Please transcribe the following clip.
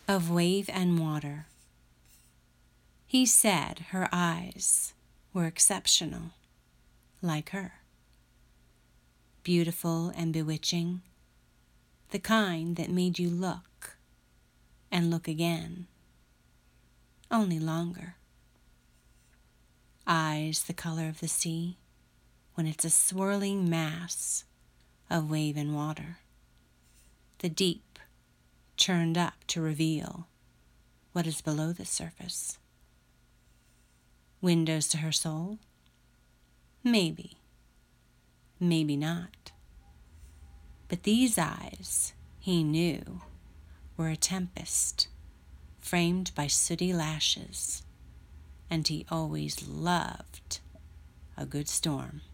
of wave and water. He said her eyes were exceptional, like her. Beautiful and bewitching, the kind that made you look and look again, only longer. Eyes the color of the sea when it's a swirling mass of wave and water. The deep churned up to reveal what is below the surface. Windows to her soul? Maybe. Maybe not. But these eyes, he knew, were a tempest framed by sooty lashes, and he always loved a good storm.